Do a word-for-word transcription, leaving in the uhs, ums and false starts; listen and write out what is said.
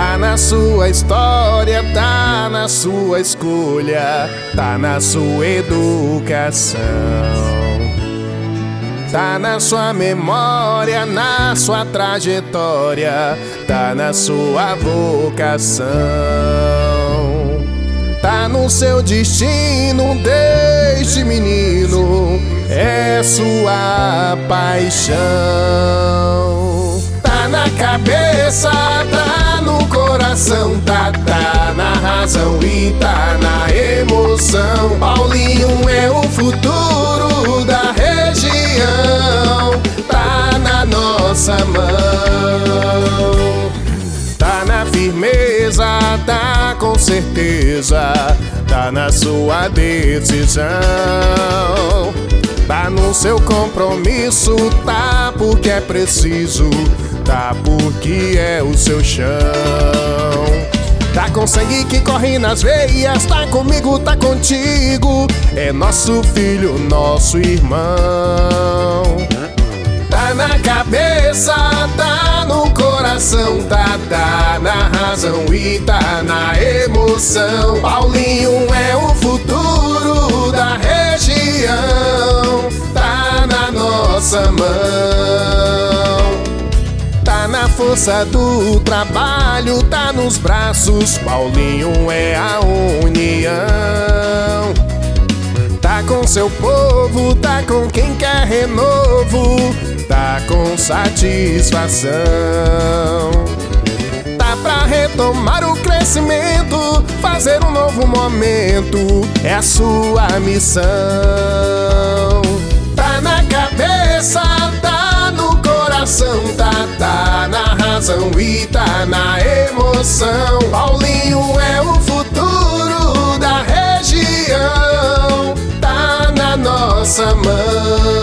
Tá na sua história, tá na sua escolha, tá na sua educação, tá na sua memória, na sua trajetória, tá na sua vocação, tá no seu destino desde menino, é sua paixão. Tá na cabeça, tá no coração, tá, tá na razão e tá na emoção. Paulinho é o futuro da região, tá na nossa mão. Tá na firmeza, tá com certeza, tá na sua decisão, tá no seu compromisso, tá porque é preciso, tá porque é o seu chão. Tá com sangue que corre nas veias, tá comigo, tá contigo, é nosso filho, nosso irmão. Tá na cabeça, tá no coração, tá, tá na razão e tá na emoção. Paulinho é o futuro da região, tá na nossa mão. Tá na força do trabalho, tá nos braços, Paulinho é a união. Tá com seu povo, tá com quem quer renovo, tá com satisfação. Tá pra retomar o crescimento, fazer um novo momento, é a sua missão. Tá na cabeça, tá no coração, tá, tá na razão e tá na emoção. Paulinho é o futuro da região, tá na nossa mão.